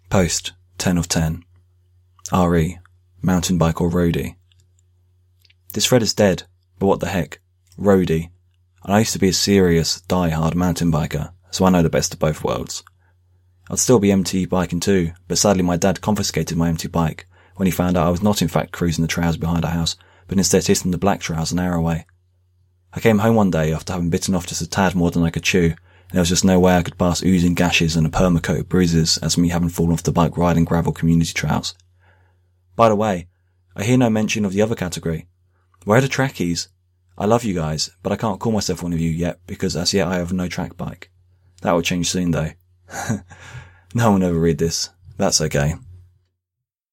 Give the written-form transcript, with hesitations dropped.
Post 10 of 10. RE, mountain bike or roadie. This thread is dead, but what the heck, roadie. And I used to be a serious, die-hard mountain biker, so I know the best of both worlds. I'd still be MT biking too, but sadly my dad confiscated my empty bike when he found out I was not in fact cruising the trails behind our house, but instead hitting the black trails an hour away. I came home one day after having bitten off just a tad more than I could chew, and there was just no way I could pass oozing gashes and a permacoat of bruises as me having fallen off the bike riding gravel community trails. By the way, I hear no mention of the other category. Where are the trackies? I love you guys, but I can't call myself one of you yet because as yet I have no track bike. That will change soon though. No one will ever read this. That's okay.